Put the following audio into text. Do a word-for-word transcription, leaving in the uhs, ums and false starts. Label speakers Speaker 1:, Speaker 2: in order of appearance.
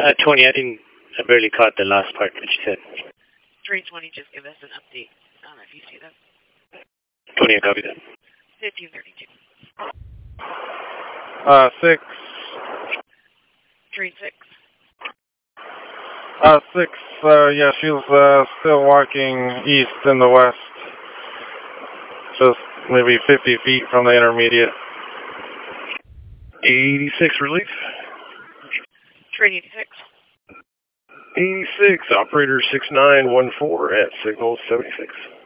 Speaker 1: Uh, twenty, I didn't, I barely caught the last part that you said.
Speaker 2: three twenty, just give us an update um, if you see them.
Speaker 1: twenty, I copy that.
Speaker 2: fifteen thirty-two.
Speaker 3: Uh, six.
Speaker 2: three six.
Speaker 3: Uh, six, uh, yeah, she's, uh, still walking east in the west. Just maybe fifty feet from the intermediate.
Speaker 1: eighty-six, relief.
Speaker 2: Train eighty-six.
Speaker 1: eighty-six, operator six nine one four at signal seventy-six.